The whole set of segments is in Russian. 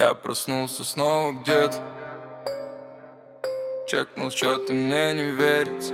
Я проснулся снова где-то, чекнул счет и мне не верится.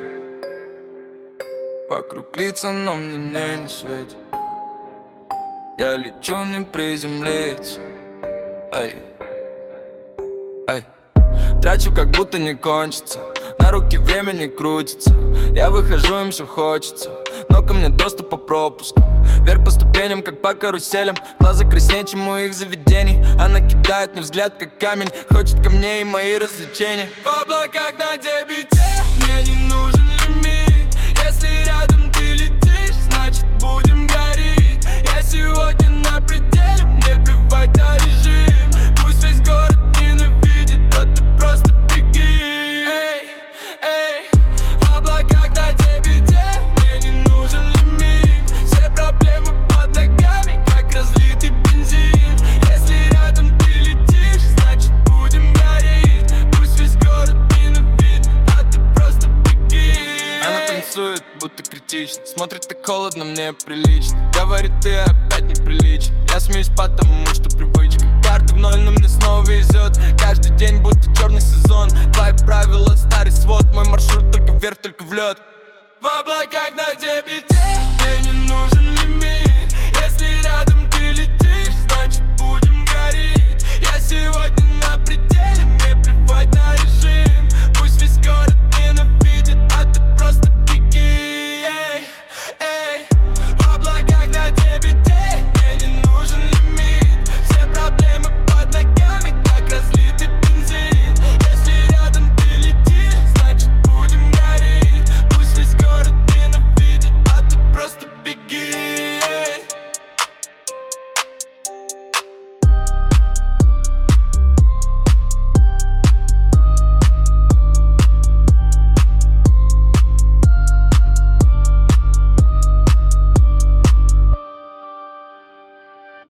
Вокруг лица, но мне не светит. Я лечу, не приземлиться. Ай, ай. Трачу, как будто не кончится. На руки время не крутится. Я выхожу, им все хочется, но ко мне доступ по пропуску. Вверх по ступеням, как по каруселям. Глаза краснее, чем у их заведений. Она кидает мне взгляд, как камень. Хочет ко мне и мои развлечения. В облаках на дебите мне не нужен лимит. Если рядом ты летишь, значит будем гореть. Я сегодня на пределе, мне плевать на режим. Пусть весь город ненавидит, а ты просто беги. Эй, эй, в облаках на дебите мне не нужен лимит. Все проблемы под ногами, как разлитый бензин. Если рядом ты летишь, значит будем гореть. Пусть весь город ненавидит, а ты просто беги. Она танцует, будто критично, смотрит так холодно, мне прилично. Говорит, ты опять неприличен. Я смеюсь, потому что привычка. Карта в ноль, но мне снова везет. Каждый день будто черный сезон. Твои правила, старый свод. Мой маршрут только вверх, только в лед. В облаках на дебите мне не